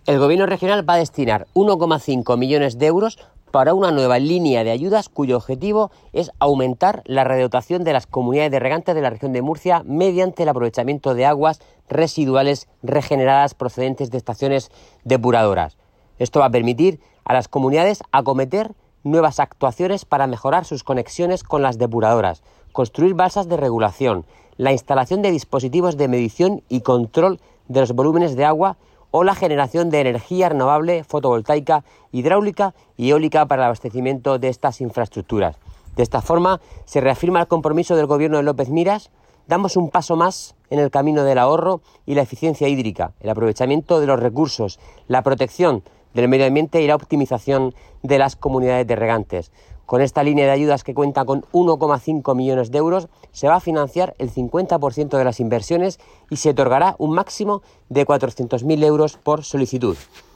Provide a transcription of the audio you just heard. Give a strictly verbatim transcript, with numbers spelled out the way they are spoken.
El Gobierno regional va a destinar uno coma cinco millones de euros para una nueva línea de ayudas cuyo objetivo es aumentar la redotación de las comunidades de regantes de la región de Murcia mediante el aprovechamiento de aguas residuales regeneradas procedentes de estaciones depuradoras. Esto va a permitir a las comunidades acometer nuevas actuaciones para mejorar sus conexiones con las depuradoras, construir balsas de regulación, la instalación de dispositivos de medición y control de los volúmenes de agua o la generación de energía renovable fotovoltaica, hidráulica y eólica para el abastecimiento de estas infraestructuras. De esta forma, se reafirma el compromiso del Gobierno de López Miras, damos un paso más en el camino del ahorro y la eficiencia hídrica, el aprovechamiento de los recursos, la protección del medio ambiente y la optimización de las comunidades de regantes. Con esta línea de ayudas que cuenta con uno coma cinco millones de euros, se va a financiar el cincuenta por ciento de las inversiones y se otorgará un máximo de cuatrocientos mil euros por solicitud.